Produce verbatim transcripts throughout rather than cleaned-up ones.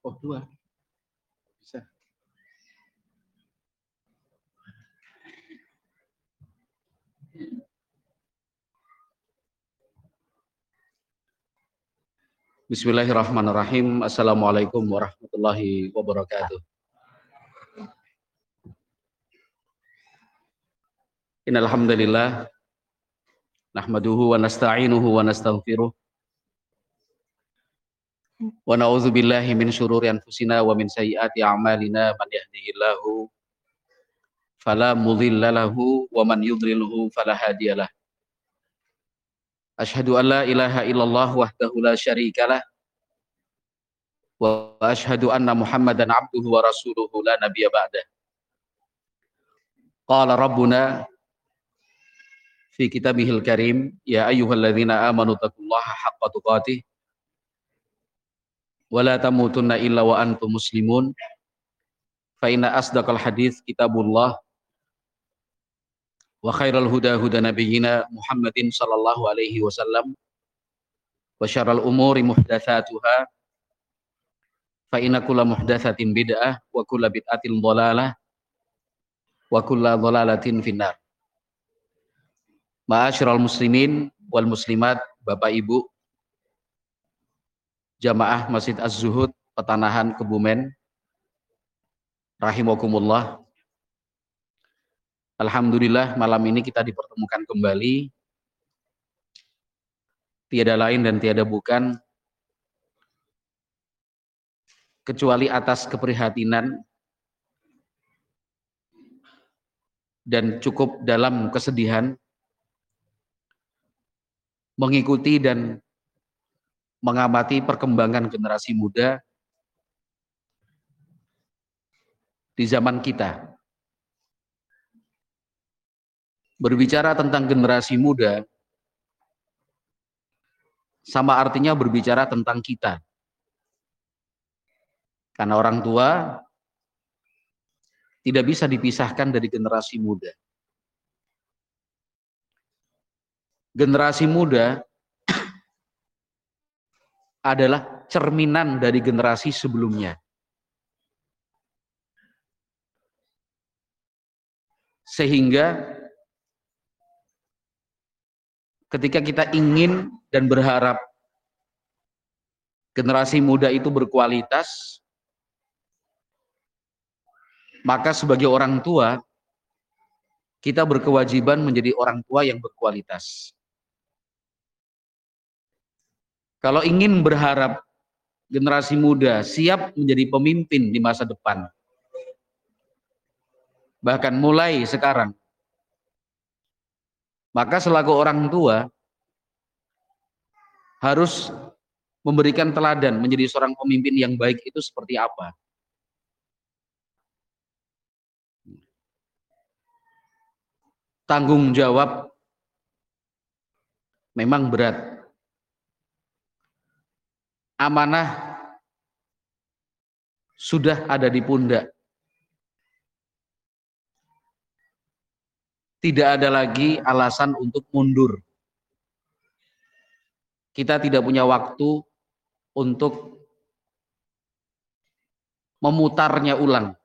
Oh, dua. Bisa. Bismillahirrahmanirrahim. Assalamualaikum warahmatullahi wabarakatuh. Innal hamdalillah nahmaduhu wa nasta'inuhu wa nastaghfiruh wa na'udzu billahi min syururi anfusina wa min sayyiati a'malina man yahdihillahu fala mudhilla lahu wa man yudlilhu fala hadiyalah. Asyhadu an la ilaha illallah wahdahu la syarikalah wa asyhadu anna Muhammadan abduhu wa rasuluhu la nabiyya ba'dah. Qala rabbuna fi kitabihil karim ya ayyuhalladzina amanu taqullaha haqqa tuqatih wa la tamutunna illa wa antum muslimun fa inna asdaqal hadits kitabullah wa khairal huda huda nabiyyina Muhammadin sallallahu alaihi wasallam wa syarral umuri muhdatsatuha fa inna kulla muhdatsatin bid'ah wa kulla bid'atin dhalalah wa kulla dhalalatin finnar. Ma'asyiral muslimin wal muslimat, Bapak Ibu, jamaah Masjid Az-Zuhud Petanahan Kebumen, rahimakumullah. Alhamdulillah malam ini kita dipertemukan kembali, tiada lain dan tiada bukan kecuali atas keprihatinan dan cukup dalam kesedihan mengikuti dan mengamati perkembangan generasi muda di zaman kita. Berbicara tentang generasi muda sama artinya berbicara tentang kita. Karena orang tua tidak bisa dipisahkan dari generasi muda. Generasi muda adalah cerminan dari generasi sebelumnya. Sehingga ketika kita ingin dan berharap generasi muda itu berkualitas, maka sebagai orang tua kita berkewajiban menjadi orang tua yang berkualitas. Kalau ingin berharap generasi muda siap menjadi pemimpin di masa depan, bahkan mulai sekarang, maka selaku orang tua harus memberikan teladan menjadi seorang pemimpin yang baik itu seperti apa. Tanggung jawab memang berat. Amanah sudah ada di pundak. Tidak ada lagi alasan untuk mundur. Kita tidak punya waktu untuk memutarnya ulang.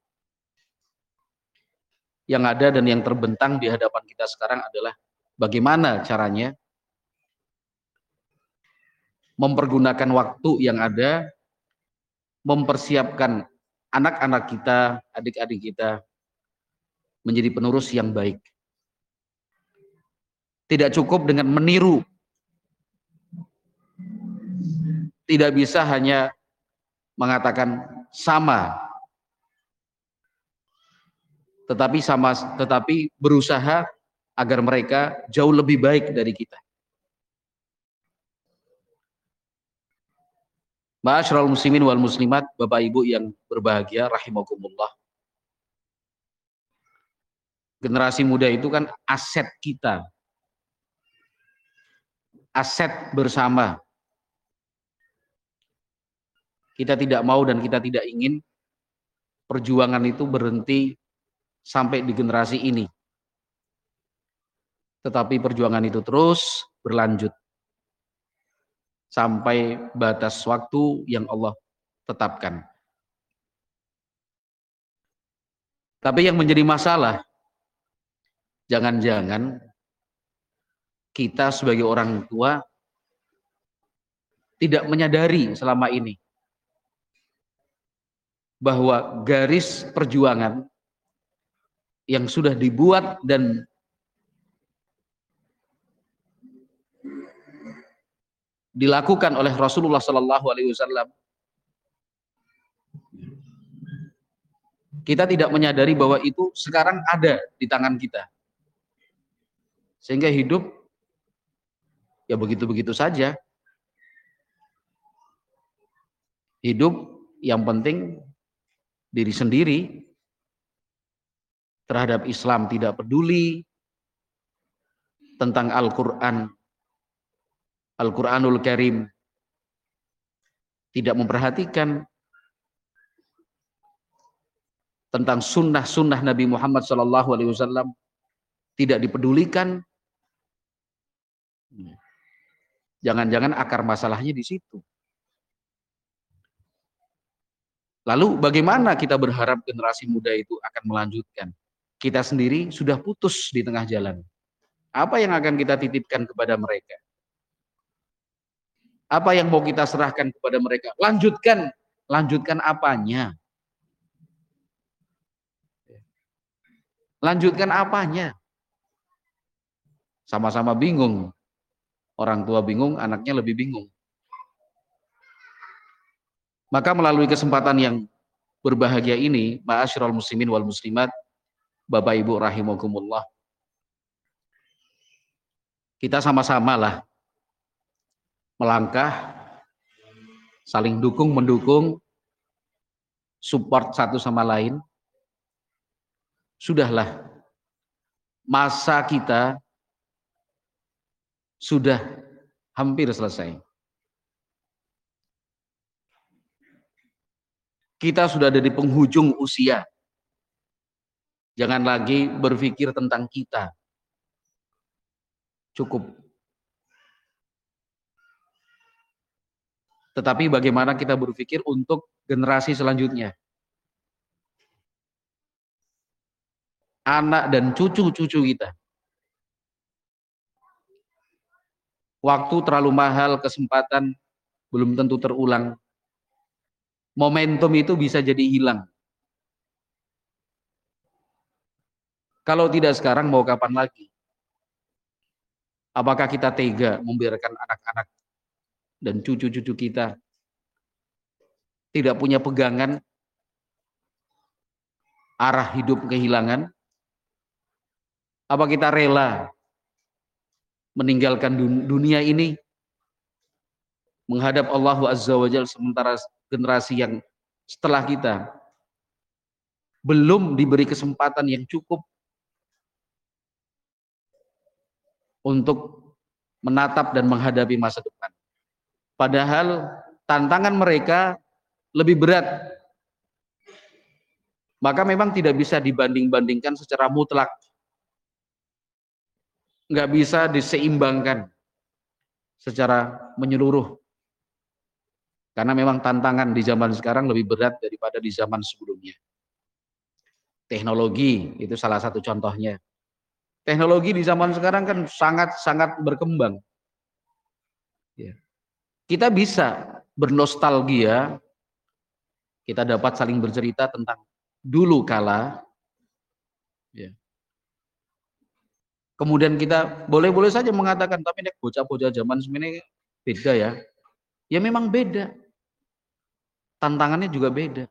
Yang ada dan yang terbentang di hadapan kita sekarang adalah bagaimana caranya mempergunakan waktu yang ada, mempersiapkan anak-anak kita, adik-adik kita menjadi penerus yang baik. Tidak cukup dengan meniru. Tidak bisa hanya mengatakan sama. Tetapi sama tetapi berusaha agar mereka jauh lebih baik dari kita. Ma'asyiral muslimin wal muslimat, Bapak Ibu yang berbahagia rahimakumullah. Generasi muda itu kan aset kita. Aset bersama. Kita tidak mau dan kita tidak ingin perjuangan itu berhenti sampai di generasi ini. Tetapi perjuangan itu terus berlanjut sampai batas waktu yang Allah tetapkan. Tapi yang menjadi masalah, jangan-jangan kita sebagai orang tua tidak menyadari selama ini bahwa garis perjuangan yang sudah dibuat dan dilakukan oleh Rasulullah Shallallahu Alaihi Wasallam, kita tidak menyadari bahwa itu sekarang ada di tangan kita, sehingga hidup ya begitu-begitu saja. Hidup yang penting diri sendiri, terhadap Islam tidak peduli, tentang Al-Quran, Al-Quranul Karim tidak memperhatikan, tentang sunnah-sunnah Nabi Muhammad Shallallahu Alaihi Wasallam tidak dipedulikan. Jangan-jangan akar masalahnya di situ. Lalu bagaimana kita berharap generasi muda itu akan melanjutkan? Kita sendiri sudah putus di tengah jalan. Apa yang akan kita titipkan kepada mereka? Apa yang mau kita serahkan kepada mereka? Lanjutkan, lanjutkan apanya? Lanjutkan apanya? Sama-sama bingung. Orang tua bingung, anaknya lebih bingung. Maka melalui kesempatan yang berbahagia ini, ma'asyiral muslimin wal muslimat, Bapak Ibu rahimakumullah, kita sama-sama lah melangkah, saling dukung mendukung, support satu sama lain. Sudahlah, masa kita sudah hampir selesai. Kita sudah ada di penghujung usia. Jangan lagi berpikir tentang kita. Cukup. Tetapi bagaimana kita berpikir untuk generasi selanjutnya. Anak dan cucu-cucu kita. Waktu terlalu mahal, kesempatan belum tentu terulang. Momentum itu bisa jadi hilang. Kalau tidak sekarang, mau kapan lagi? Apakah kita tega membiarkan anak-anak dan cucu-cucu kita tidak punya pegangan arah hidup kehilangan? Apa kita rela meninggalkan dunia ini menghadap Allah Azza wa Jalla, sementara generasi yang setelah kita belum diberi kesempatan yang cukup untuk menatap dan menghadapi masa depan. Padahal tantangan mereka lebih berat. Maka memang tidak bisa dibanding-bandingkan secara mutlak. Nggak bisa diseimbangkan secara menyeluruh. Karena memang tantangan di zaman sekarang lebih berat daripada di zaman sebelumnya. Teknologi itu salah satu contohnya. Teknologi di zaman sekarang kan sangat-sangat berkembang. Ya. Kita bisa bernostalgia, kita dapat saling bercerita tentang dulu kala. Ya. Kemudian kita boleh-boleh saja mengatakan, tapi nek bocah-bocah zaman semini beda ya. Ya memang beda. Tantangannya juga beda.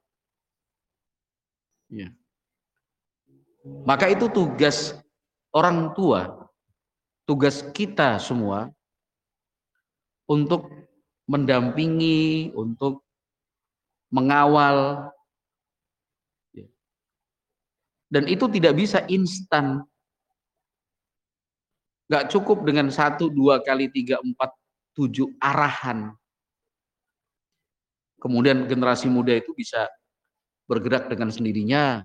Ya. Maka itu tugas orang tua, tugas kita semua untuk mendampingi, untuk mengawal. Dan itu tidak bisa instan. Gak cukup dengan satu, dua kali, tiga, empat, tujuh arahan. Kemudian generasi muda itu bisa bergerak dengan sendirinya,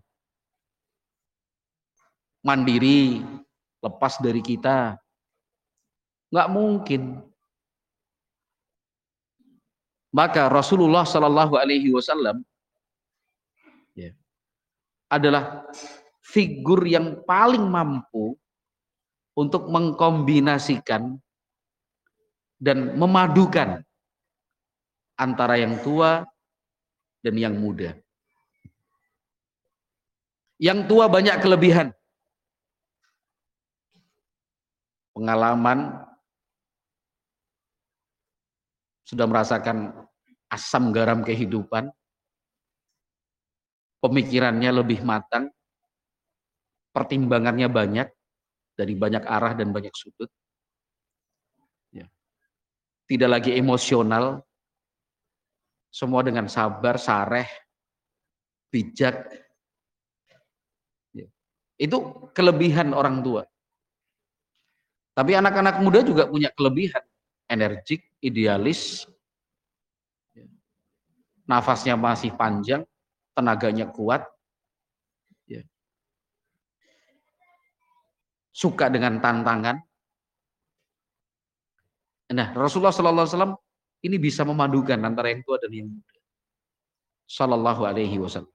mandiri, lepas dari kita. Nggak mungkin. Maka Rasulullah Shallallahu Alaihi Wasallam ya, adalah figur yang paling mampu untuk mengkombinasikan dan memadukan antara yang tua dan yang muda. Yang tua banyak kelebihan, pengalaman, sudah merasakan asam garam kehidupan, pemikirannya lebih matang, pertimbangannya banyak dari banyak arah dan banyak sudut, ya. Tidak lagi emosional, semua dengan sabar, sareh, bijak. Ya. Itu kelebihan orang tua. Tapi anak-anak muda juga punya kelebihan, energik, idealis, nafasnya masih panjang, tenaganya kuat, ya. Suka dengan tantangan. Nah, Rasulullah Sallallahu Alaihi Wasallam ini bisa memadukan antara yang tua dan yang muda. Sallallahu Alaihi Wasallam.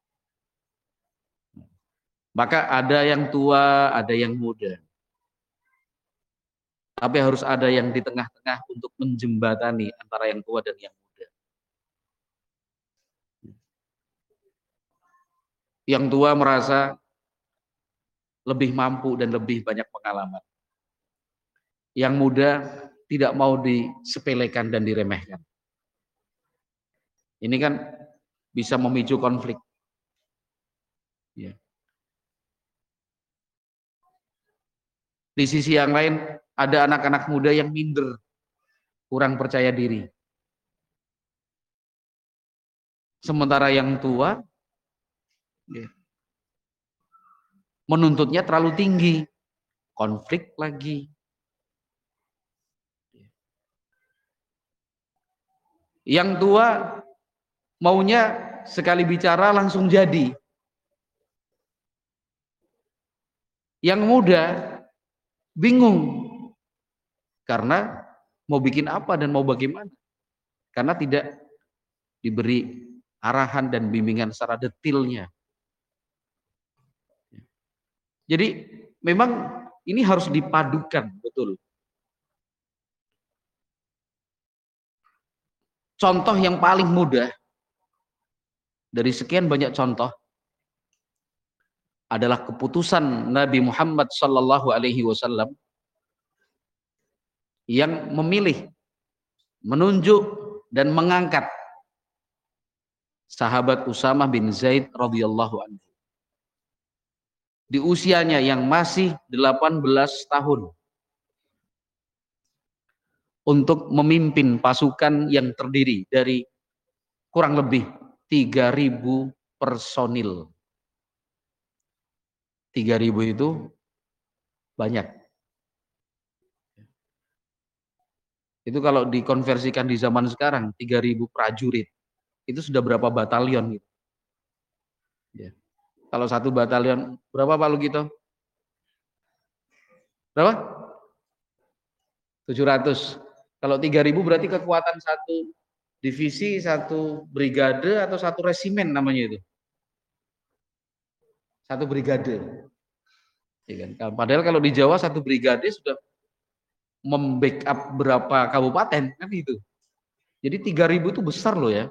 Maka ada yang tua, ada yang muda. Tapi harus ada yang di tengah-tengah untuk menjembatani antara yang tua dan yang muda. Yang tua merasa lebih mampu dan lebih banyak pengalaman. Yang muda tidak mau disepelekan dan diremehkan. Ini kan bisa memicu konflik. Ya. Di sisi yang lain, ada anak-anak muda yang minder, kurang percaya diri. Sementara yang tua, ya, menuntutnya terlalu tinggi, konflik lagi. Yang tua maunya sekali bicara langsung jadi. Yang muda bingung karena mau bikin apa dan mau bagaimana, karena tidak diberi arahan dan bimbingan secara detailnya. Jadi memang ini harus dipadukan betul. Contoh yang paling mudah dari sekian banyak contoh adalah keputusan Nabi Muhammad Sallallahu Alaihi Wasallam yang memilih, menunjuk dan mengangkat sahabat Usamah bin Zaid radhiyallahu anhu di usianya yang masih delapan belas tahun untuk memimpin pasukan yang terdiri dari kurang lebih tiga ribu personil. tiga ribu itu banyak. Itu kalau dikonversikan di zaman sekarang, tiga ribu prajurit. Itu sudah berapa batalion gitu. Ya. Kalau satu batalion, berapa Pak Lugito? Berapa? tujuh ratus. Kalau tiga ribu berarti kekuatan satu divisi, satu brigade, atau satu resimen namanya itu. Satu brigade. Ya kan? Padahal kalau di Jawa satu brigade sudah membackup berapa kabupaten kan itu. Jadi tiga ribu itu besar loh ya.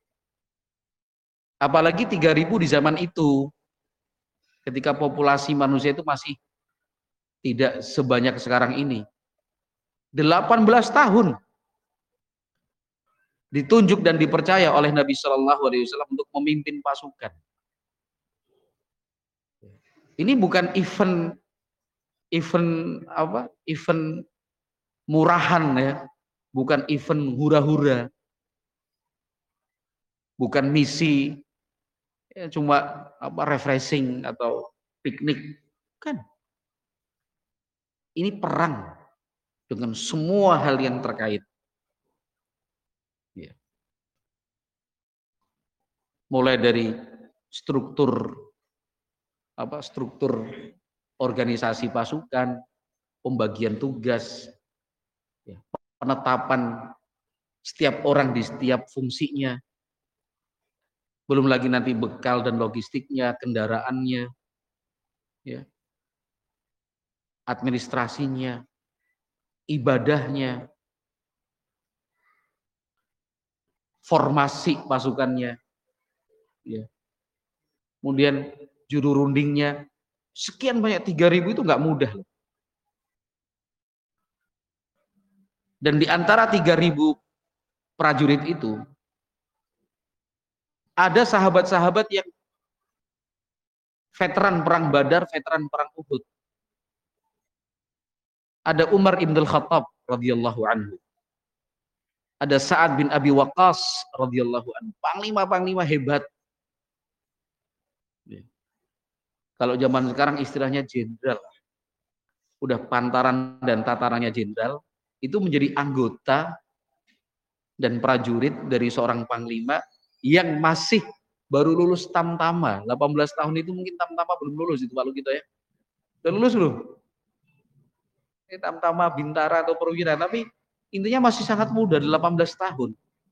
Apalagi tiga ribu di zaman itu ketika populasi manusia itu masih tidak sebanyak sekarang ini. delapan belas tahun ditunjuk dan dipercaya oleh Nabi Shallallahu Alaihi Wasallam untuk memimpin pasukan. Ini bukan event event apa? Event murahan ya, bukan event hura-hura, bukan misi ya, cuma apa refreshing atau piknik, kan? Ini perang dengan semua hal yang terkait. Ya. Mulai dari struktur apa struktur organisasi pasukan, pembagian tugas, ya, penetapan Setiap orang di setiap fungsinya. Belum lagi nanti bekal dan logistiknya, kendaraannya, ya, administrasinya, ibadahnya, formasi pasukannya, ya. Kemudian juru rundingnya, sekian banyak, tiga ribu itu nggak mudah loh. Dan di antara tiga ribu prajurit itu, ada sahabat-sahabat yang veteran perang Badar, veteran perang Uhud. Ada Umar ibn al-Khattab radhiyallahu anhu. Ada Sa'ad bin Abi Waqqas radhiyallahu anhu. Panglima-panglima hebat. Kalau zaman sekarang istilahnya jenderal. Udah pantaran dan tatarannya jenderal. Itu menjadi anggota dan prajurit dari seorang panglima yang masih baru lulus tamtama. delapan belas tahun itu mungkin tamtama belum lulus itu kalau kita ya. Udah lulus loh. Ini tamtama, bintara atau perwira, tapi intinya masih sangat muda, delapan belas tahun.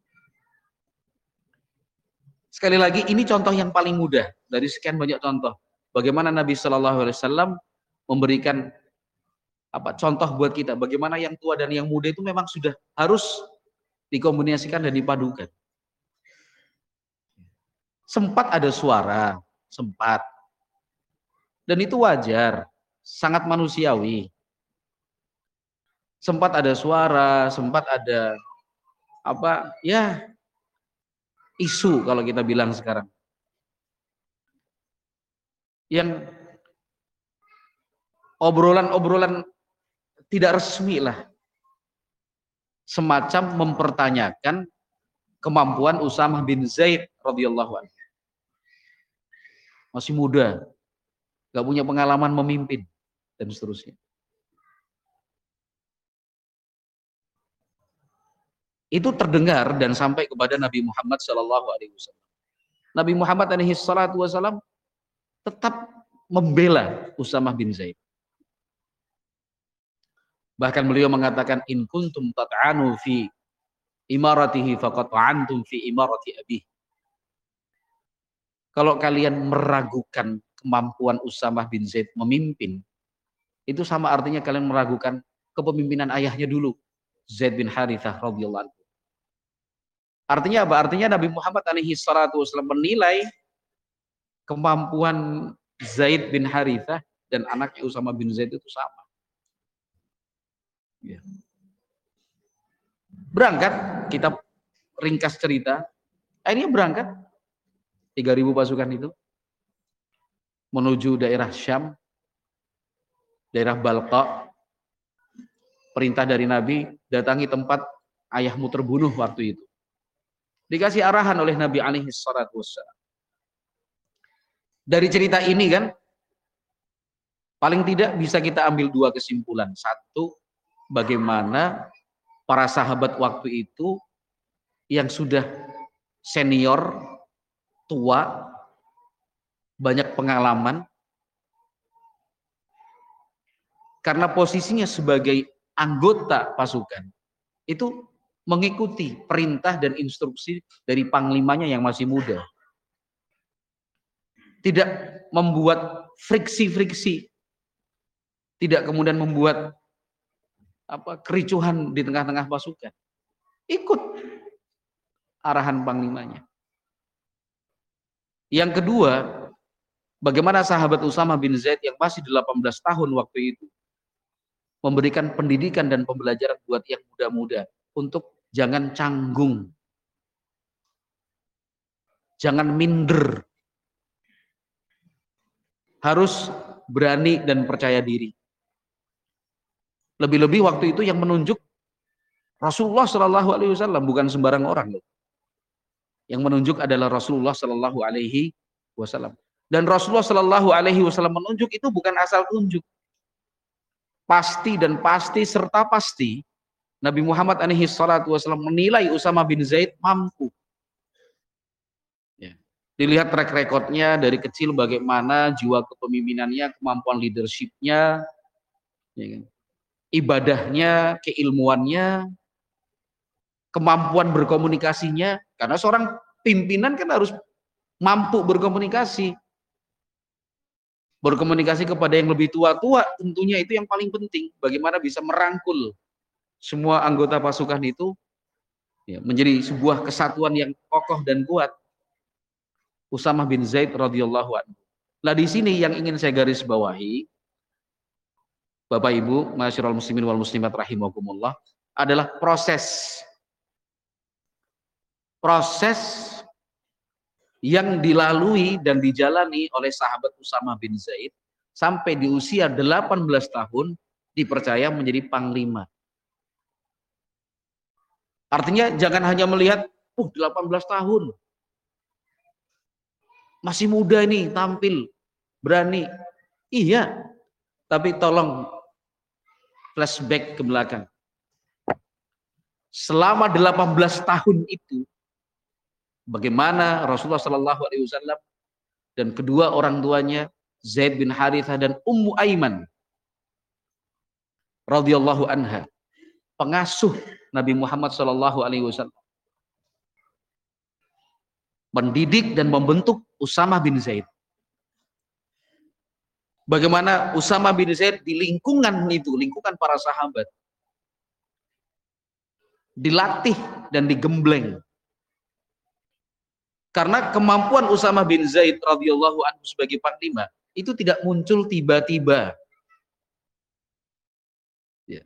Sekali lagi ini contoh yang paling mudah dari sekian banyak contoh. Bagaimana Nabi Shallallahu Alaihi Wasallam memberikan apa contoh buat kita, bagaimana yang tua dan yang muda itu memang sudah harus dikombinasikan dan dipadukan. Sempat ada suara, sempat. Dan itu wajar, sangat manusiawi. Sempat ada suara, sempat ada apa ya isu kalau kita bilang sekarang. Yang obrolan-obrolan tidak resmi lah, semacam mempertanyakan kemampuan Usamah bin Zaid radhiyallahu anhu. Masih muda, gak punya pengalaman memimpin dan seterusnya. Itu terdengar dan sampai kepada Nabi Muhammad Shallallahu Alaihi Wasallam. Nabi Muhammad alaihi salatu wasallam tetap membela Usamah bin Zaid. Bahkan beliau mengatakan, in kuntum tat'anu fi imaratihi faqad ta'antum fi imarati abih. Kalau kalian meragukan kemampuan Usamah bin Zaid memimpin, itu sama artinya kalian meragukan kepemimpinan ayahnya dulu, Zaid bin Harithah radhiyallahu anhu. Artinya apa? Artinya Nabi Muhammad alaihi salatu wasallam menilai kemampuan Zaid bin Harithah dan anaknya Usamah bin Zaid itu sama. Ya. Berangkat, kita ringkas cerita, akhirnya berangkat tiga ribu pasukan itu menuju daerah Syam, daerah Balqa. Perintah dari Nabi, datangi tempat ayahmu terbunuh waktu itu. Dikasih arahan oleh Nabi alaihi salatu wassalam. Dari cerita ini kan, paling tidak bisa kita ambil dua kesimpulan. Satu, bagaimana para sahabat waktu itu yang sudah senior, tua, banyak pengalaman, karena posisinya sebagai anggota pasukan, itu mengikuti perintah dan instruksi dari panglimanya yang masih muda. Tidak membuat friksi-friksi, tidak kemudian membuat apa kericuhan di tengah-tengah pasukan. Ikut arahan panglimanya. Yang kedua, bagaimana sahabat Usamah bin Zaid yang masih delapan belas tahun waktu itu memberikan pendidikan dan pembelajaran buat yang muda-muda untuk jangan canggung, jangan minder, harus berani dan percaya diri. Lebih-lebih waktu itu yang menunjuk Rasulullah Shallallahu Alaihi Wasallam, bukan sembarang orang loh. Yang menunjuk adalah Rasulullah Shallallahu Alaihi Wasallam. Dan Rasulullah Shallallahu Alaihi Wasallam menunjuk itu bukan asal tunjuk, pasti dan pasti serta pasti Nabi Muhammad alaihi salatu wasallam menilai Usamah bin Zaid mampu. Ya. Dilihat track recordnya dari kecil bagaimana jiwa kepemimpinannya, kemampuan leadershipnya, ya kan? Ibadahnya, keilmuannya, kemampuan berkomunikasinya, karena seorang pimpinan kan harus mampu berkomunikasi. Berkomunikasi kepada yang lebih tua-tua tentunya itu yang paling penting. Bagaimana bisa merangkul semua anggota pasukan itu ya, menjadi sebuah kesatuan yang kokoh dan kuat. Usamah bin Zaid radhiyallahu anhu. Nah, di sini yang ingin saya garis bawahi, Bapak Ibu, masyarul muslimin wal muslimat rahimakumullah, adalah proses proses yang dilalui dan dijalani oleh sahabat Usamah bin Zaid sampai di usia delapan belas tahun dipercaya menjadi panglima. Artinya jangan hanya melihat, oh delapan belas tahun, masih muda ini, tampil, berani. Iya, tapi tolong flashback ke belakang. Selama delapan belas tahun itu, bagaimana Rasulullah Shallallahu Alaihi Wasallam dan kedua orang tuanya Zaid bin Harithah dan Ummu Aiman radhiyallahu anha, pengasuh Nabi Muhammad Shallallahu Alaihi Wasallam, mendidik dan membentuk Usamah bin Zaid. Bagaimana Usamah bin Zaid di lingkungan itu, lingkungan para sahabat, dilatih dan digembleng. Karena kemampuan Usamah bin Zaid radhiyallahu anhu sebagai panglima itu tidak muncul tiba-tiba. Ya.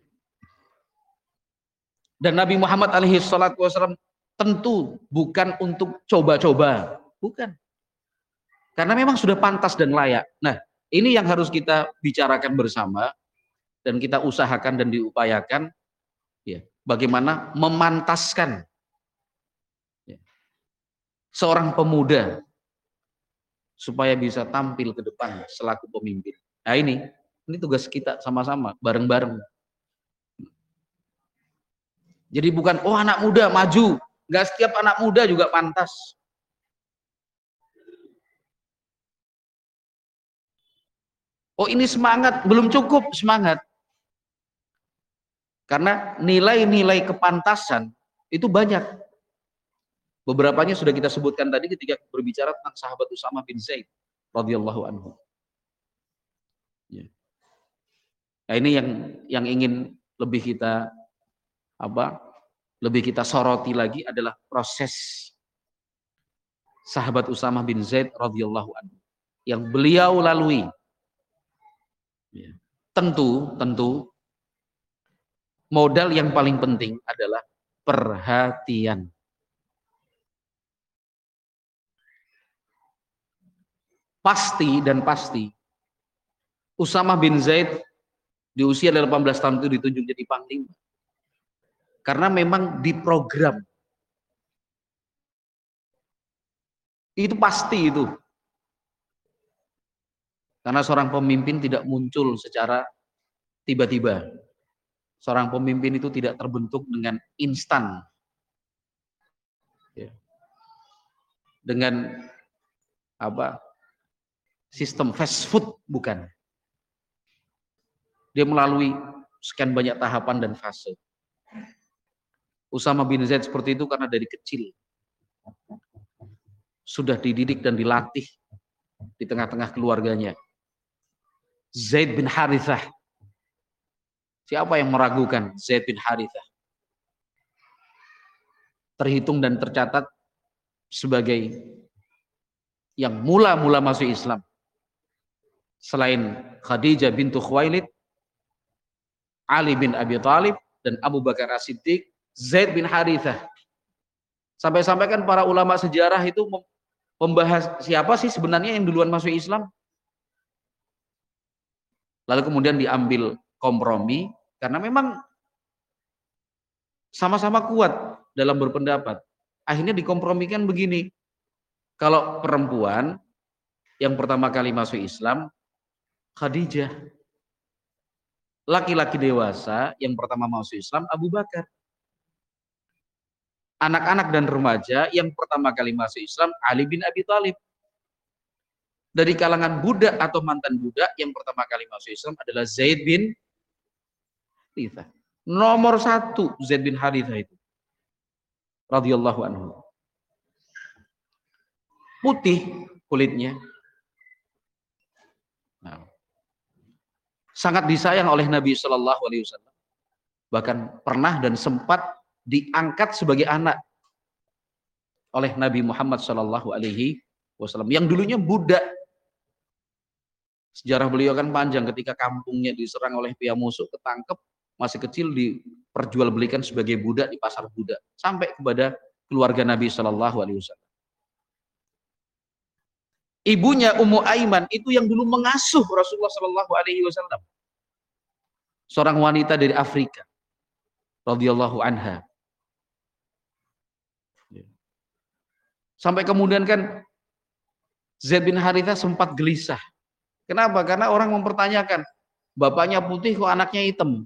Dan Nabi Muhammad alaihi salatu wasallam tentu bukan untuk coba-coba, bukan. Karena memang sudah pantas dan layak. Nah, ini yang harus kita bicarakan bersama dan kita usahakan dan diupayakan, ya, bagaimana memantaskan ya, seorang pemuda supaya bisa tampil ke depan selaku pemimpin. Nah ini, ini tugas kita sama-sama, bareng-bareng. Jadi bukan, oh anak muda maju, nggak setiap anak muda juga pantas. Oh ini semangat, belum cukup semangat. Karena nilai-nilai kepantasan itu banyak. Beberapanya sudah kita sebutkan tadi ketika berbicara tentang sahabat Usamah bin Zaid radhiyallahu anhu. Ya. Nah ini yang yang ingin lebih kita apa? Lebih kita soroti lagi adalah proses sahabat Usamah bin Zaid radhiyallahu anhu yang beliau lalui. Ya. Tentu, tentu modal yang paling penting adalah perhatian. Pasti dan pasti Usamah bin Zaid di usia delapan belas tahun itu ditunjuk jadi panglima. Karena memang diprogram. Itu pasti itu. Karena seorang pemimpin tidak muncul secara tiba-tiba. Seorang pemimpin itu tidak terbentuk dengan instan. Ya. Dengan apa? Sistem fast food, bukan. Dia melalui sekian banyak tahapan dan fase. Usamah bin Zaid seperti itu karena dari kecil sudah dididik dan dilatih di tengah-tengah keluarganya. Zaid bin Harithah. Siapa yang meragukan Zaid bin Harithah? Terhitung dan tercatat sebagai yang mula-mula masuk Islam. Selain Khadijah bintu Khuwailid, Ali bin Abi Thalib, dan Abu Bakar As-Siddiq, Zaid bin Harithah. Sampai-sampai kan para ulama sejarah itu membahas siapa sih sebenarnya yang duluan masuk Islam. Lalu kemudian diambil kompromi, karena memang sama-sama kuat dalam berpendapat. Akhirnya dikompromikan begini, kalau perempuan yang pertama kali masuk Islam, Khadijah. Laki-laki dewasa yang pertama masuk Islam, Abu Bakar. Anak-anak dan remaja yang pertama kali masuk Islam, Ali bin Abi Thalib. Dari kalangan budak atau mantan budak yang pertama kali masuk Islam adalah Zaid bin Harithah. Nomor satu Zaid bin Harithah itu. radhiyallahu anhu. Putih kulitnya. Nah, sangat disayang oleh Nabi Shallallahu Alaihi Wasallam. Bahkan pernah dan sempat diangkat sebagai anak oleh Nabi Muhammad Shallallahu Alaihi Wasallam yang dulunya budak. Sejarah beliau kan panjang, ketika kampungnya diserang oleh pihak musuh, ketangkep, masih kecil diperjualbelikan sebagai budak di pasar budak sampai kepada keluarga Nabi Shallallahu Alaihi Wasallam. Ibunya Ummu Aiman itu yang dulu mengasuh Rasulullah Shallallahu Alaihi Wasallam, seorang wanita dari Afrika, radhiyallahu anha. Sampai kemudian kan Zaid bin Harithah sempat gelisah. Kenapa? Karena orang mempertanyakan, bapaknya putih kok anaknya hitam.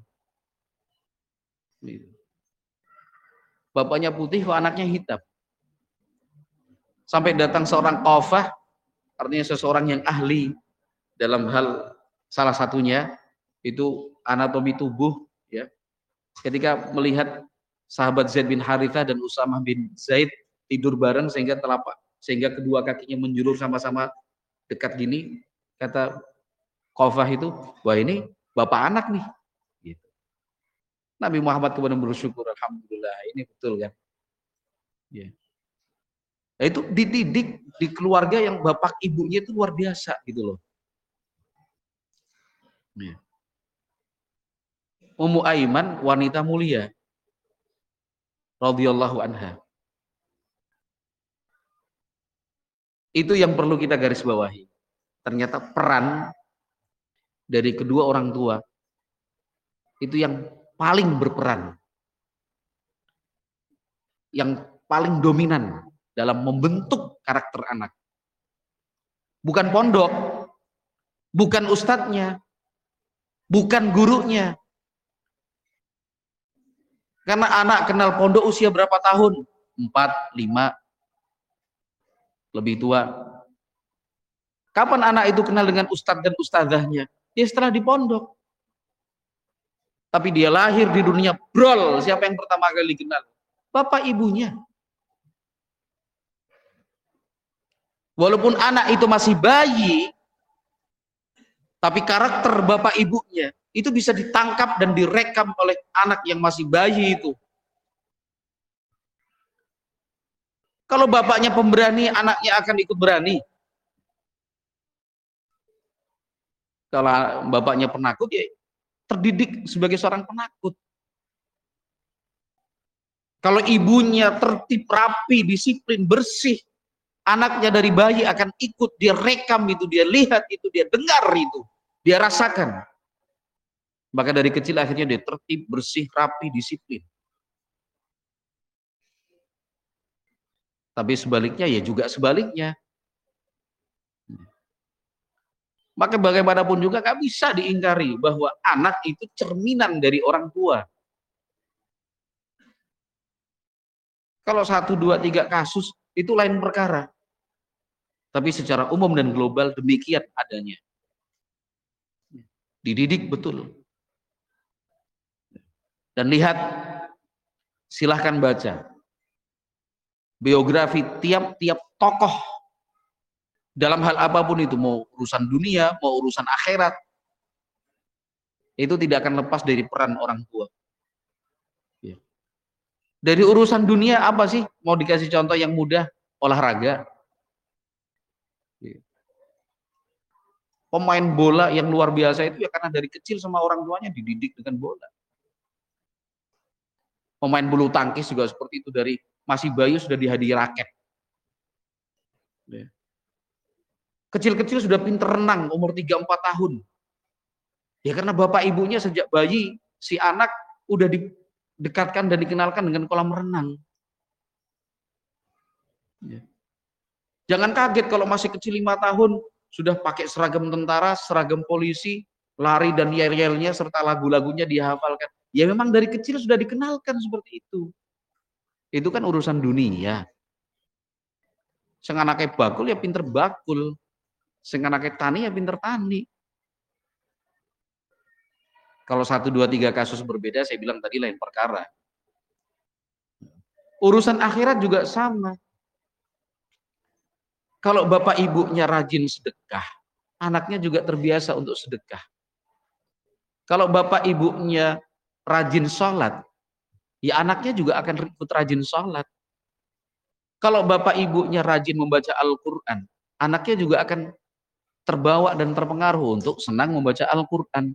Bapaknya putih kok anaknya hitam. Sampai datang seorang qafah, artinya seseorang yang ahli dalam hal salah satunya itu anatomi tubuh, ya. Ketika melihat sahabat Zaid bin Harithah dan Usamah bin Zaid tidur bareng sehingga telapak sehingga kedua kakinya menjulur sama-sama dekat gini, kata qafah itu, wah ini bapak anak nih. Gitu. Nabi Muhammad kemudian bersyukur, alhamdulillah ini betul kan. Ya. Nah, itu dididik di keluarga yang bapak ibunya itu luar biasa gitu loh. Ya. Ummu Aiman wanita mulia, radhiyallahu anha. Itu yang perlu kita garis bawahi. Ternyata peran dari kedua orang tua itu yang paling berperan, yang paling dominan dalam membentuk karakter anak. Bukan pondok, bukan ustadznya, bukan gurunya. Karena anak kenal pondok usia berapa tahun? Empat, lima, lebih tua. Kapan anak itu kenal dengan ustadz dan ustadzahnya? Ya setelah di pondok. Tapi dia lahir di dunia brol, siapa yang pertama kali kenal? Bapak ibunya. Walaupun anak itu masih bayi, tapi karakter bapak ibunya itu bisa ditangkap dan direkam oleh anak yang masih bayi itu. Kalau bapaknya pemberani, anaknya akan ikut berani. Kalau bapaknya penakut, ya terdidik sebagai seorang penakut. Kalau ibunya tertib, rapi, disiplin, bersih, anaknya dari bayi akan ikut, dia rekam itu, dia lihat itu, dia dengar itu, dia rasakan. Maka dari kecil akhirnya dia tertib, bersih, rapi, disiplin. Tapi sebaliknya ya juga sebaliknya. Maka bagaimanapun juga gak bisa diingkari bahwa anak itu cerminan dari orang tua. Kalau satu, dua, tiga kasus itu lain perkara. Tapi secara umum dan global demikian adanya. Dididik betul. Dan lihat, silahkan baca biografi tiap-tiap tokoh dalam hal apapun itu, mau urusan dunia, mau urusan akhirat, itu tidak akan lepas dari peran orang tua. Dari urusan dunia apa sih? Mau dikasih contoh yang mudah, olahraga. Pemain bola yang luar biasa itu ya karena dari kecil sama orang tuanya dididik dengan bola. Pemain bulu tangkis juga seperti itu, dari masih bayi sudah dihadiahi raket. Kecil-kecil sudah pinter renang, umur tiga empat tahun. Ya karena bapak ibunya sejak bayi, si anak udah didekatkan dan dikenalkan dengan kolam renang. Ya. Jangan kaget kalau masih kecil lima tahun, sudah pakai seragam tentara, seragam polisi, lari dan yel-yelnya serta lagu-lagunya dihafalkan. Ya memang dari kecil sudah dikenalkan seperti itu. Itu kan urusan dunia. Sing anake bakul ya pinter bakul. Sing anake tani ya pinter tani. Kalau satu, dua, tiga kasus berbeda, saya bilang tadi lain perkara. Urusan akhirat juga sama. Kalau bapak ibunya rajin sedekah, anaknya juga terbiasa untuk sedekah. Kalau bapak ibunya rajin sholat, ya anaknya juga akan ikut rajin sholat. Kalau bapak ibunya rajin membaca Al-Quran, anaknya juga akan terbawa dan terpengaruh untuk senang membaca Al-Quran.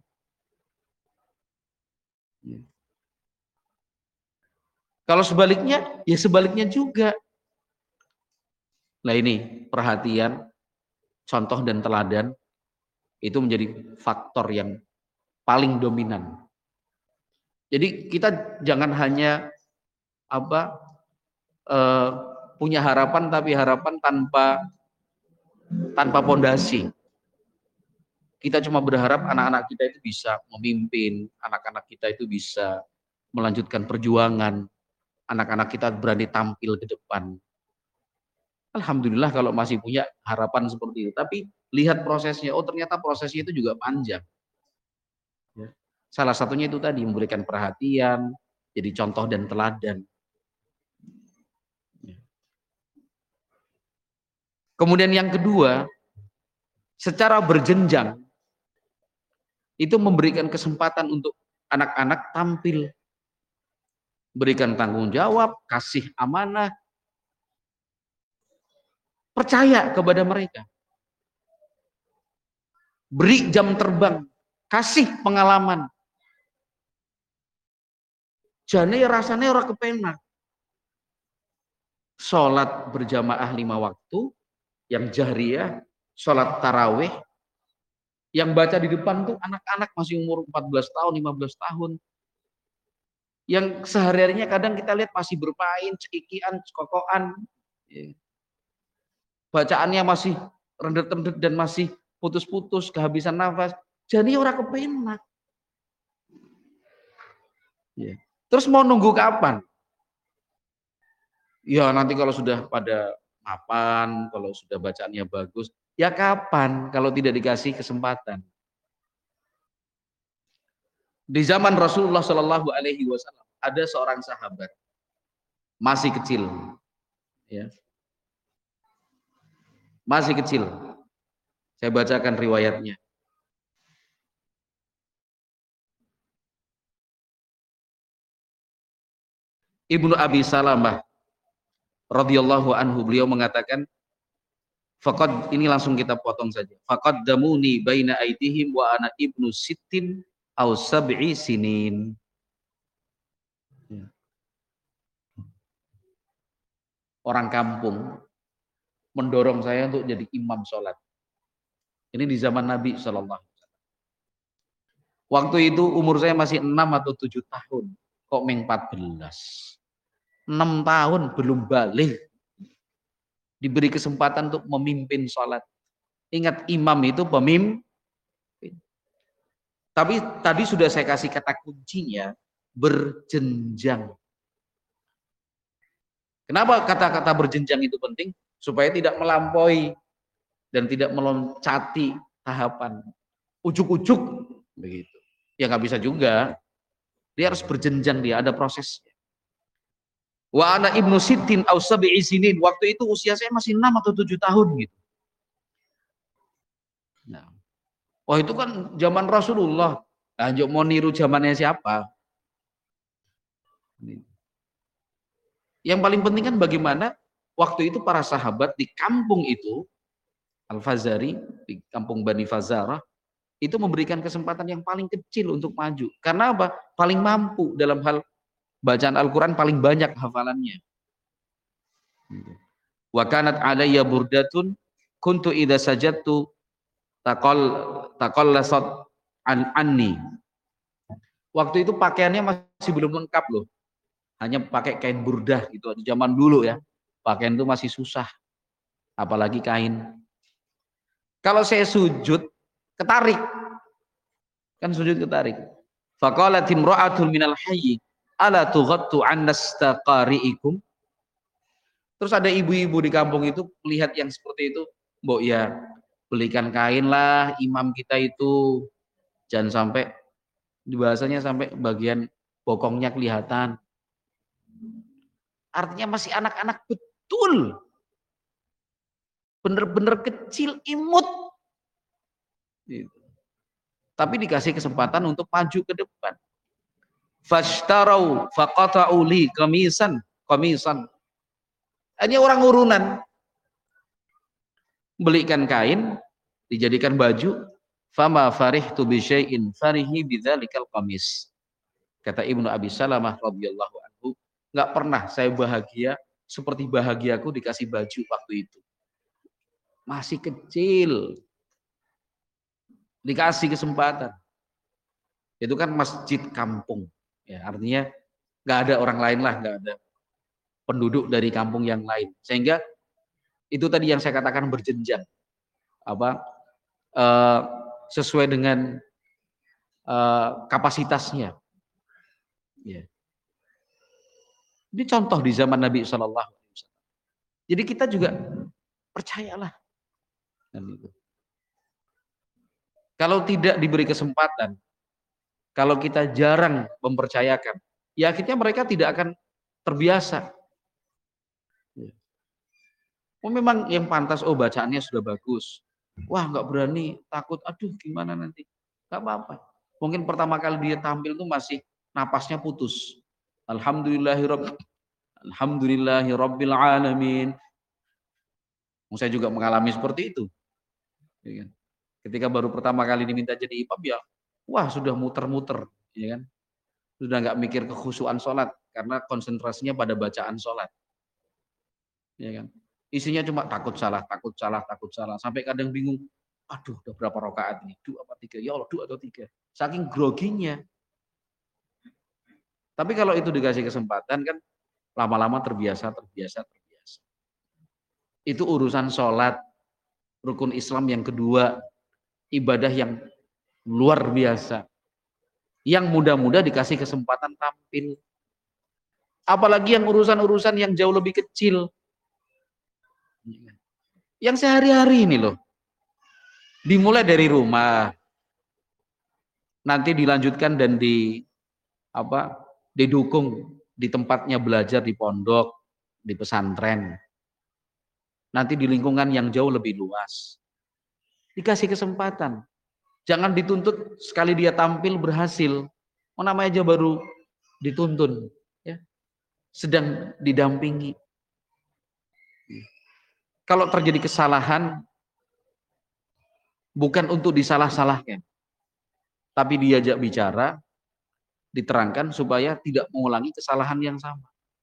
Kalau sebaliknya, ya sebaliknya juga. Nah ini perhatian, contoh dan teladan itu menjadi faktor yang paling dominan. Jadi kita jangan hanya apa eh, punya harapan tapi harapan tanpa tanpa pondasi. Kita cuma berharap anak-anak kita itu bisa memimpin, anak-anak kita itu bisa melanjutkan perjuangan, anak-anak kita berani tampil ke depan. Alhamdulillah kalau masih punya harapan seperti itu. Tapi lihat prosesnya, oh ternyata prosesnya itu juga panjang. Ya. Salah satunya itu tadi memberikan perhatian, jadi contoh dan teladan. Ya. Kemudian yang kedua, secara berjenjang itu memberikan kesempatan untuk anak-anak tampil, berikan tanggung jawab, kasih amanah, percaya kepada mereka, beri jam terbang, kasih pengalaman. Jane rasanya orang kepenak. Sholat berjamaah lima waktu, yang jahriyah, sholat tarawih, yang baca di depan tuh anak-anak masih umur empat belas tahun, lima belas tahun. Yang sehari-harinya kadang kita lihat masih bermain, cekikian, cekokokan. Bacaannya masih rendet-rendet dan masih putus-putus, kehabisan nafas. Jadi orang kepenak. Terus mau nunggu kapan? Ya nanti kalau sudah pada mapan, kalau sudah bacaannya bagus, ya kapan kalau tidak dikasih kesempatan? Di zaman Rasulullah Shallallahu Alaihi Wasallam ada seorang sahabat masih kecil, ya, masih kecil. Saya bacakan riwayatnya. Ibnu Abi Salamah radhiyallahu anhu, beliau mengatakan, faqad, ini langsung kita potong saja. Faqad damuni baina aidihim wa ana ibnu sittin aw sab'i sinin. Orang kampung mendorong saya untuk jadi imam sholat. Ini di zaman Nabi shallallahu alaihi wasallam. Waktu itu umur saya masih enam atau tujuh tahun. Kok meng empat belas? enam tahun belum balik. Diberi kesempatan untuk memimpin sholat. Ingat, imam itu pemimpin. Tapi tadi sudah saya kasih kata kuncinya, berjenjang. Kenapa kata-kata berjenjang itu penting? Supaya tidak melampaui dan tidak meloncati tahapan. Ujuk-ujuk begitu. Ya nggak bisa juga. Dia harus berjenjang, dia ada prosesnya. Wa ana ibnu sittin aw sab'i sinin. Waktu itu usia saya masih enam atau tujuh tahun gitu. Nah. Wah itu kan zaman Rasulullah. Lanjut mau niru zamannya siapa? Yang paling penting kan bagaimana waktu itu para sahabat di kampung itu, Al-Fazari, di kampung Bani Fazarah, itu memberikan kesempatan yang paling kecil untuk maju. Karena apa? Paling mampu dalam hal bacaan Al-Quran, paling banyak hafalannya. Wa kanat alayya burdatun kuntu idza sajadtu taqall taqallasat an anni. Waktu itu pakaiannya masih belum lengkap loh. Hanya pakai kain burdah gitu di zaman dulu ya. Pakaian itu masih susah. Apalagi kain. Kalau saya sujud ketarik. Kan sujud ketarik. Faqalat imra'atun minal hayy ala tughattu annastaqari'ikum. Terus ada ibu-ibu di kampung itu melihat yang seperti itu, mbok ya belikan kain lah imam kita itu, jangan sampai bahasanya sampai bagian bokongnya kelihatan. Artinya masih anak-anak betul. Bener-bener kecil, imut. Gitu. Tapi dikasih kesempatan untuk maju ke depan. Fashtarau faqata'u li qamisan, qamisan. Hanya orang urunan. Belikan kain, dijadikan baju. Fama farihtu bi syai'in farihi bidzalikal qamis. Kata Ibnu Abi Salamah radhiyallahu anhu, enggak pernah saya bahagia seperti bahagiaku dikasih baju waktu itu. Masih kecil. Dikasih kesempatan. Itu kan masjid kampung. Ya, artinya nggak ada orang lain lah, nggak ada penduduk dari kampung yang lain. Sehingga itu tadi yang saya katakan berjenjang. Apa uh, sesuai dengan uh, kapasitasnya. Ya. Ini contoh di zaman Nabi Shallallahu Alaihi Wasallam. Jadi kita juga percayalah. Dan itu. Kalau tidak diberi kesempatan, kalau kita jarang mempercayakan, ya akhirnya mereka tidak akan terbiasa. Oh memang yang pantas, oh bacaannya sudah bagus. Wah nggak berani, takut, aduh gimana nanti. Nggak apa-apa. Mungkin pertama kali dia tampil tuh masih napasnya putus. Alhamdulillahirabbil Alhamdulillahirabbil alamin. Saya juga mengalami seperti itu. Ketika baru pertama kali diminta jadi imam ya, wah sudah muter-muter, ya kan? Sudah nggak mikir kekhusyuan sholat karena konsentrasinya pada bacaan sholat, ya kan? Isinya cuma takut salah, takut salah, takut salah, sampai kadang bingung. Aduh, udah berapa rakaat ini? Dua apa tiga? Ya Allah, dua atau tiga? Saking groginya. Tapi kalau itu dikasih kesempatan kan, lama-lama terbiasa, terbiasa, terbiasa. Itu urusan sholat, rukun Islam yang kedua. Ibadah yang luar biasa, yang muda-muda dikasih kesempatan tampil, apalagi yang urusan-urusan yang jauh lebih kecil, yang sehari-hari ini loh, dimulai dari rumah, nanti dilanjutkan dan di apa didukung di tempatnya belajar di pondok, di pesantren, nanti di lingkungan yang jauh lebih luas. Dikasih kesempatan. Jangan dituntut sekali dia tampil berhasil. Oh namanya aja baru dituntun. Ya. Sedang didampingi. Kalau terjadi kesalahan, bukan untuk disalah-salahkan. Tapi diajak bicara, diterangkan supaya tidak mengulangi kesalahan yang sama.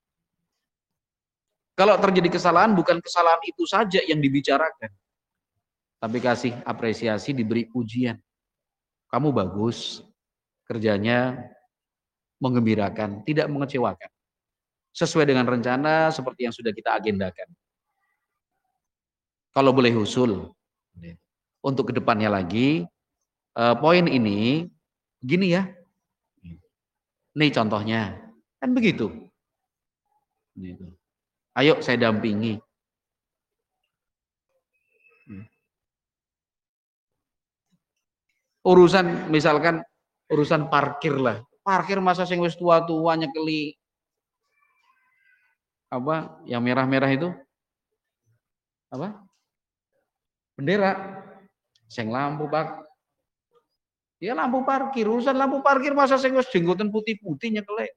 Kalau terjadi kesalahan, bukan kesalahan itu saja yang dibicarakan. Tapi kasih apresiasi, diberi pujian. Kamu bagus, kerjanya menggembirakan, tidak mengecewakan. Sesuai dengan rencana seperti yang sudah kita agendakan. Kalau boleh usul, untuk kedepannya lagi, eh, poin ini, gini ya, nih contohnya, kan begitu. Ayo saya dampingi. Urusan misalkan urusan parkir lah, parkir masa sing wis tua-tua nyekeli apa yang merah-merah itu apa bendera sing lampu pak ya lampu parkir, urusan lampu parkir masa sing wis jenggoten putih-putih nyekeli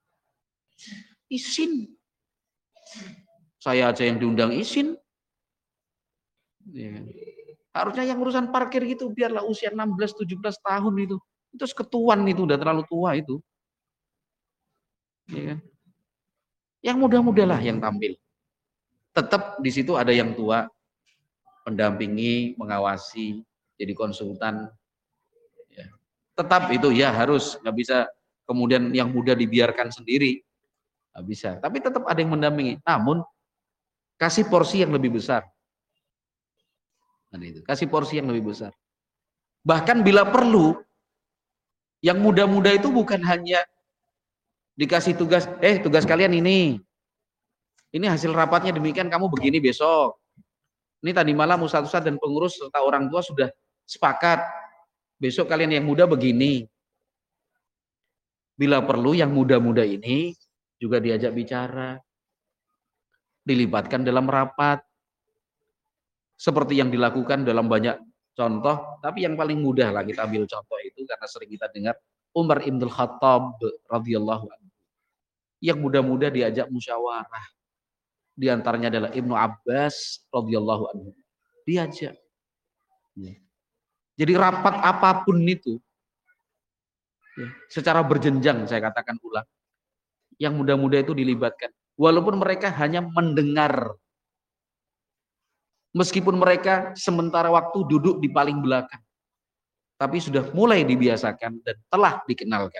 izin, saya aja yang diundang izin ya. Harusnya yang urusan parkir gitu biarlah usia enam belas tujuh belas tahun itu. Itu ketuan itu udah terlalu tua itu. Ya kan? Yang muda-muda lah yang tampil. Tetap di situ ada yang tua mendampingi, mengawasi, jadi konsultan. Ya. Tetap itu ya harus, nggak bisa kemudian yang muda dibiarkan sendiri. Nggak bisa. Tapi tetap ada yang mendampingi. Namun kasih porsi yang lebih besar. Nah, itu. Kasih porsi yang lebih besar. Bahkan bila perlu, yang muda-muda itu bukan hanya dikasih tugas, eh tugas kalian ini, ini hasil rapatnya demikian, kamu begini besok. Ini tadi malam ustadz-ustadz dan pengurus serta orang tua sudah sepakat, besok kalian yang muda begini. Bila perlu yang muda-muda ini juga diajak bicara, dilibatkan dalam rapat. Seperti yang dilakukan dalam banyak contoh, tapi yang paling mudah lah kita ambil contoh itu karena sering kita dengar Umar Ibn Khattab radhiyallahu anhu. Yang muda-muda diajak musyawarah. Di antaranya adalah Ibnu Abbas radhiyallahu anhu. Diajak. Jadi rapat apapun itu, ya, secara berjenjang saya katakan ulang, yang muda-muda itu dilibatkan. Walaupun mereka hanya mendengar. Meskipun mereka sementara waktu duduk di paling belakang. Tapi sudah mulai dibiasakan dan telah dikenalkan.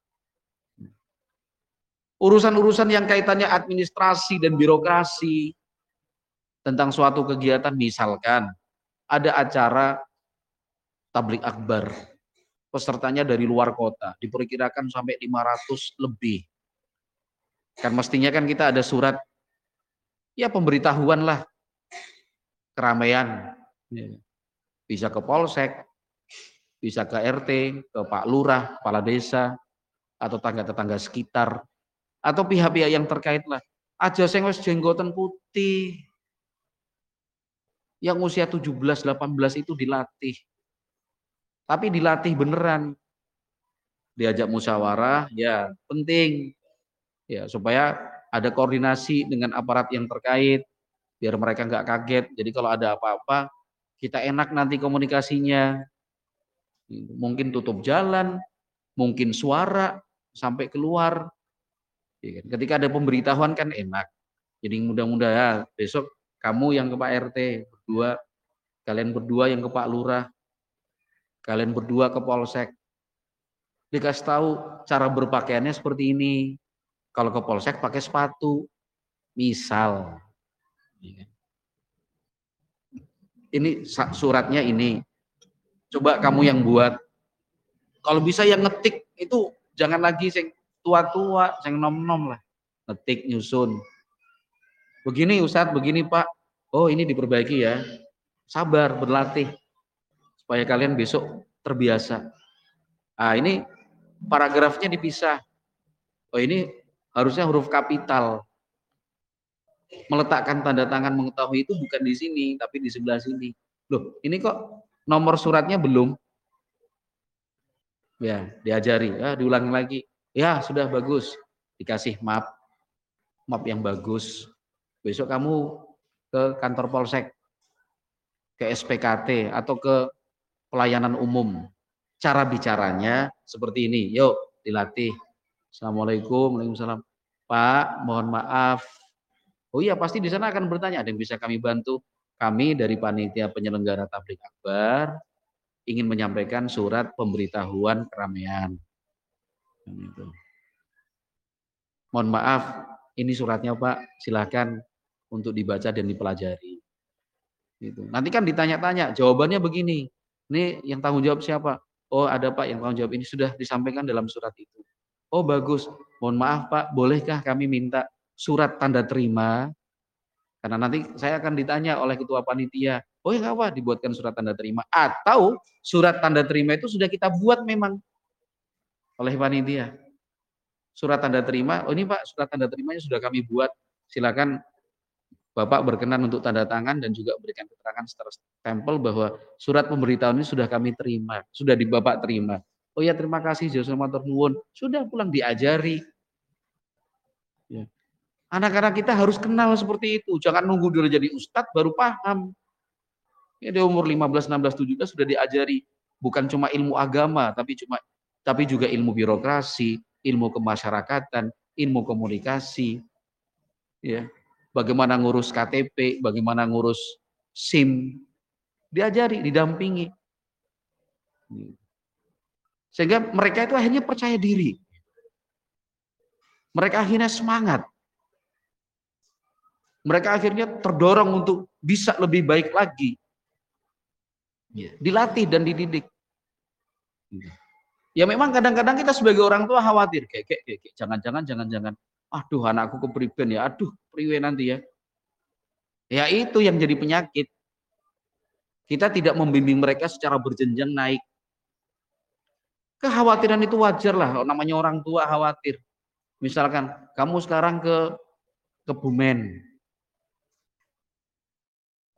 Urusan-urusan yang kaitannya administrasi dan birokrasi tentang suatu kegiatan, misalkan ada acara tablik akbar, pesertanya dari luar kota, diperkirakan sampai lima ratus lebih. Kan mestinya kan kita ada surat, ya pemberitahuan lah, keramaian, bisa ke polsek, bisa ke R T, ke Pak Lurah, kepala desa, atau tetangga-tetangga sekitar, atau pihak-pihak yang terkait lah. Aja sing wis jenggoten putih, yang usia tujuh belas, delapan belas itu dilatih. Tapi dilatih beneran. Diajak musyawarah, ya penting. Ya, supaya ada koordinasi dengan aparat yang terkait, biar mereka nggak kaget. Jadi kalau ada apa-apa, kita enak nanti komunikasinya. Mungkin tutup jalan, mungkin suara sampai keluar. Ketika ada pemberitahuan kan enak. Jadi mudah-mudahan ya, besok kamu yang ke Pak R T berdua, kalian berdua yang ke Pak Lurah, kalian berdua ke Polsek. Dikasih tahu cara berpakaiannya seperti ini. Kalau ke Polsek pakai sepatu, misal. Ini suratnya ini. Coba kamu yang buat. Kalau bisa yang ngetik itu jangan lagi sing tua-tua, sing nom-nom lah. Ngetik, nyusun. Begini Ustadz, begini Pak. Oh ini diperbaiki ya. Sabar, berlatih. Supaya kalian besok terbiasa. Ah ini paragrafnya dipisah. Oh ini harusnya huruf kapital. Meletakkan tanda tangan mengetahui itu bukan di sini, tapi di sebelah sini. Loh, ini kok nomor suratnya belum? Ya, diajari. Ya, diulangi lagi. Ya, sudah bagus. Dikasih map. Map yang bagus. Besok kamu ke kantor Polsek, ke S P K T, atau ke pelayanan umum. Cara bicaranya seperti ini. Yuk, dilatih. Assalamualaikum, waalaikumsalam. Pak, mohon maaf. Oh iya, pasti di sana akan bertanya, ada yang bisa kami bantu? Kami dari panitia penyelenggara tablik akbar ingin menyampaikan surat pemberitahuan keramaian. Gitu. Mohon maaf, ini suratnya Pak, silakan untuk dibaca dan dipelajari. Gitu. Nanti kan ditanya-tanya, jawabannya begini. Ini yang tanggung jawab siapa? Oh ada Pak yang tanggung jawab ini sudah disampaikan dalam surat itu. Oh bagus, mohon maaf Pak, bolehkah kami minta surat tanda terima, karena nanti saya akan ditanya oleh ketua panitia, oh ya nggak apa, dibuatkan surat tanda terima, atau surat tanda terima itu sudah kita buat memang oleh panitia, surat tanda terima, oh ini Pak surat tanda terimanya sudah kami buat, silakan Bapak berkenan untuk tanda tangan dan juga berikan keterangan secara stempel bahwa surat pemberitahuan ini sudah kami terima, sudah di Bapak terima. Oh ya terima kasih, Joshua matur nuwun, sudah pulang diajari. Ya. Anak-anak kita harus kenal seperti itu. Jangan nunggu dulu jadi ustadz baru paham. Ya, di umur lima belas, enam belas, tujuh belas sudah diajari. Bukan cuma ilmu agama, tapi cuma tapi juga ilmu birokrasi, ilmu kemasyarakatan, ilmu komunikasi. Ya. Bagaimana ngurus K T P, bagaimana ngurus SIM. Diajari, didampingi. Sehingga mereka itu akhirnya percaya diri. Mereka akhirnya semangat. Mereka akhirnya terdorong untuk bisa lebih baik lagi. Dilatih dan dididik. Ya memang kadang-kadang kita sebagai orang tua khawatir. Kayak, kayak, kayak, jangan-jangan, jangan-jangan. Aduh anakku kepriben ya. Aduh priwe nanti ya. Ya itu yang jadi penyakit. Kita tidak membimbing mereka secara berjenjang naik. Kekhawatiran itu wajar lah. Namanya orang tua khawatir. Misalkan kamu sekarang ke Kebumen.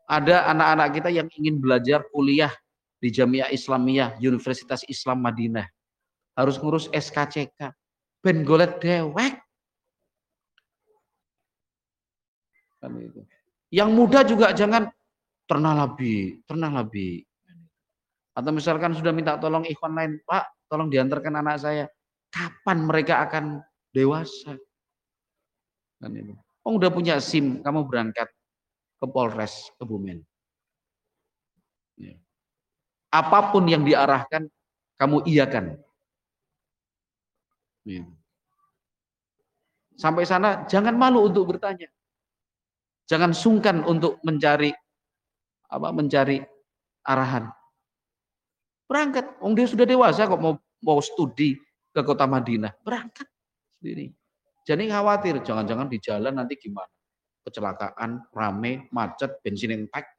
Ada anak-anak kita yang ingin belajar kuliah di Jamiah Islamiyah, Universitas Islam Madinah. Harus ngurus S K C K. Ben golet dewek. Kan itu. Yang muda juga jangan ternalabi, ternalabi. Atau misalkan sudah minta tolong ikhwan lain, Pak, tolong diantarkan anak saya. Kapan mereka akan dewasa? Kan itu. Oh, udah punya SIM, kamu berangkat ke Polres Kebumen. Ya. Apapun yang diarahkan, kamu iakan. Ya. Sampai sana, jangan malu untuk bertanya. Jangan sungkan untuk mencari apa mencari arahan. Berangkat, oh, dia sudah dewasa kok mau mau studi ke kota Madinah. Berangkat sendiri. Jadi khawatir, jangan-jangan di jalan nanti gimana? Kecelakaan, rame, macet, bensin yang pack.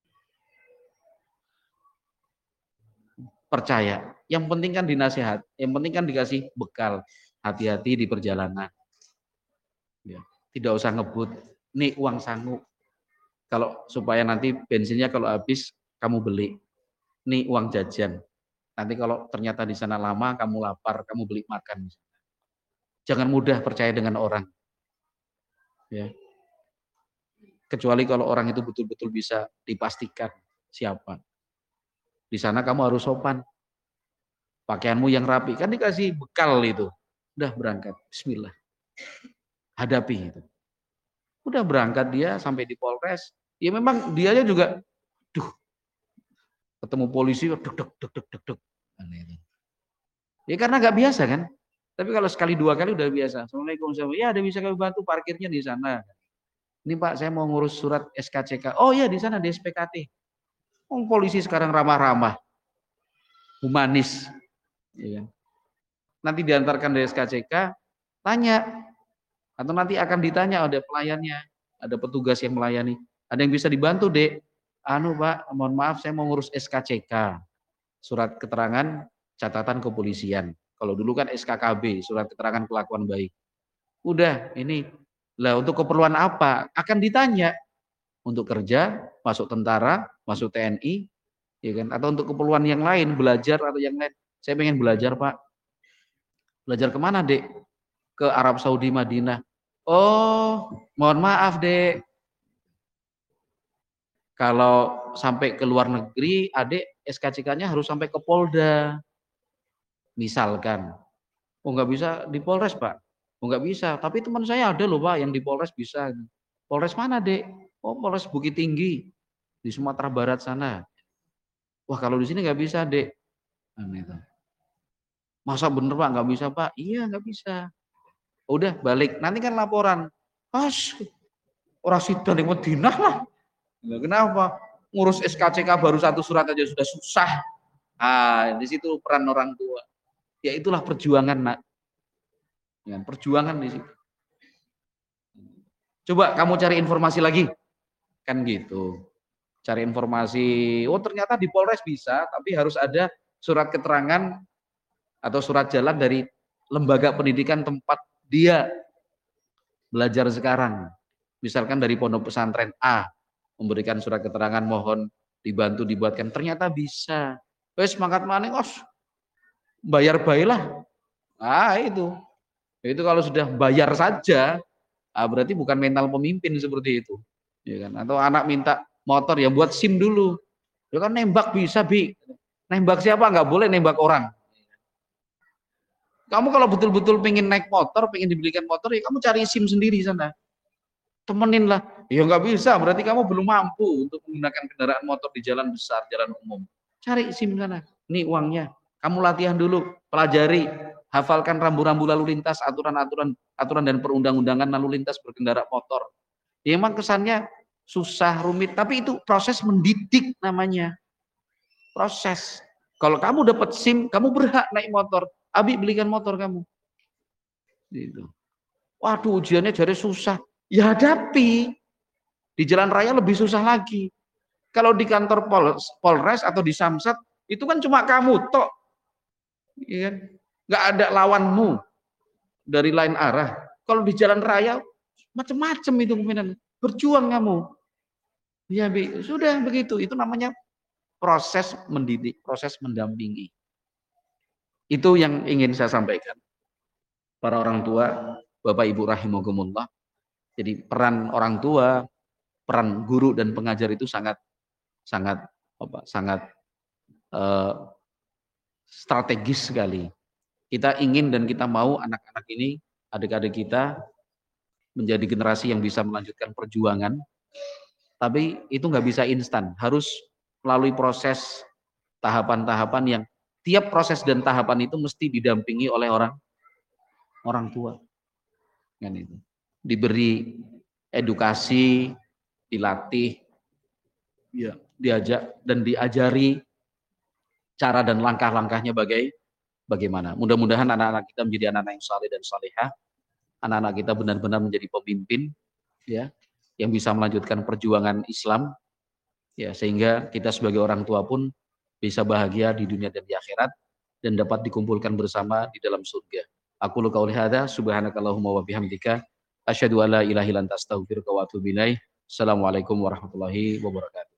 Percaya. Yang penting kan dinasihat, yang penting kan dikasih bekal. Hati-hati di perjalanan. Ya. Tidak usah ngebut. Nih uang sanggup. Kalau supaya nanti bensinnya kalau habis kamu beli. Nih uang jajan. Nanti kalau ternyata di sana lama, kamu lapar, kamu beli makan. Jangan mudah percaya dengan orang. Ya. Kecuali kalau orang itu betul-betul bisa dipastikan siapa. Di sana kamu harus sopan. Pakaianmu yang rapi. Kan dikasih bekal itu. Udah berangkat. Bismillah. Hadapi itu. Udah berangkat dia sampai di Polres. Ya memang dianya juga, duh, ketemu polisi, deg deg deg deg deg deg. Ya karena nggak biasa kan. Tapi kalau sekali dua kali udah biasa. Assalamualaikum, ya ada bisa kami bantu parkirnya di sana. Ini Pak, saya mau ngurus surat S K C K. Oh iya di sana di S P K T. Oh, polisi sekarang ramah-ramah, humanis. Ya. Nanti diantarkan dari S K C K, tanya. Atau nanti akan ditanya ada pelayannya, ada petugas yang melayani. Ada yang bisa dibantu, Dek? Anu Pak, mohon maaf saya mau ngurus S K C K. Surat keterangan catatan kepolisian. Kalau dulu kan S K K B, surat keterangan kelakuan baik. Udah, ini. Lah untuk keperluan apa? Akan ditanya. Untuk kerja, masuk tentara, masuk T N I, ya kan? Atau untuk keperluan yang lain, belajar atau yang lain. Saya pengen belajar, Pak. Belajar kemana, Dek? Ke Arab Saudi, Madinah. Oh, mohon maaf, Dek. Kalau sampai ke luar negeri, Adek S K C K-nya harus sampai ke Polda. Misalkan. Oh, nggak bisa di Polres, Pak. Oh, nggak bisa. Tapi teman saya ada loh, Pak, yang di Polres bisa. Polres mana, Dek? Oh, Polres Bukit Tinggi. Di Sumatera Barat sana. Wah, kalau di sini nggak bisa, Dek. Nah, masa bener, Pak? Nggak bisa, Pak? Iya, nggak bisa. Udah, balik. Nanti kan laporan. Pas, orang sidang yang Madinah lah. Nah, kenapa? Ngurus S K C K baru satu surat aja sudah susah. Ah, di situ peran orang tua. Ya itulah perjuangan, Nak. Ya, perjuangan di situ. Coba kamu cari informasi lagi. Kan gitu. Cari informasi, oh ternyata di Polres bisa, tapi harus ada surat keterangan atau surat jalan dari lembaga pendidikan tempat dia belajar sekarang. Misalkan dari pondok pesantren A, memberikan surat keterangan mohon dibantu dibuatkan. Ternyata bisa. Wes semangat maning, os bayar baiklah. Ah itu. Itu kalau sudah bayar saja, ah, berarti bukan mental pemimpin seperti itu. Ya kan? Atau anak minta motor ya buat SIM dulu. Ya kan nembak bisa, Bi. Nembak siapa? Nggak boleh nembak orang. Kamu kalau betul-betul pengen naik motor, pengen dibelikan motor, ya kamu cari SIM sendiri sana. Temenin lah. Ya nggak bisa, berarti kamu belum mampu untuk menggunakan kendaraan motor di jalan besar, jalan umum. Cari SIM sana. Ini uangnya. Kamu latihan dulu, pelajari, hafalkan rambu-rambu lalu lintas, aturan-aturan aturan dan perundang-undangan lalu lintas berkendara motor. Ya emang kesannya susah, rumit, tapi itu proses mendidik namanya. Proses. Kalau kamu dapat SIM, kamu berhak naik motor. Abi belikan motor kamu. Gitu. Waduh, ujiannya jadi susah. Ya hadapi. Di jalan raya lebih susah lagi. Kalau di kantor Pol Polres atau di Samsat, itu kan cuma kamu tok. Ya kan? Nggak ada lawanmu dari lain arah. Kalau di jalan raya, macam-macam itu kemudian. Berjuang kamu. Ya, sudah begitu. Itu namanya proses mendidik, proses mendampingi. Itu yang ingin saya sampaikan. Para orang tua, Bapak Ibu rahimakumullah. Jadi peran orang tua, peran guru dan pengajar itu sangat sangat apa? Sangat uh, strategis sekali. Kita ingin dan kita mau anak-anak ini, adik-adik kita menjadi generasi yang bisa melanjutkan perjuangan. Tapi itu nggak bisa instan, harus melalui proses tahapan-tahapan yang tiap proses dan tahapan itu mesti didampingi oleh orang orang tua. Kan itu. Diberi edukasi, dilatih, ya, diajak dan diajari cara dan langkah-langkahnya bagai bagaimana. Mudah-mudahan anak-anak kita menjadi anak-anak yang saleh dan salehah. Anak-anak kita benar-benar menjadi pemimpin, ya, yang bisa melanjutkan perjuangan Islam, ya, sehingga kita sebagai orang tua pun bisa bahagia di dunia dan di akhirat dan dapat dikumpulkan bersama di dalam surga. Aku lu qauli hadza subhanakallahumma wa bihamdika asyhadu an la ilaha illa anta astaghfiruka wa atubu ilaik. Assalamualaikum warahmatullahi wabarakatuh.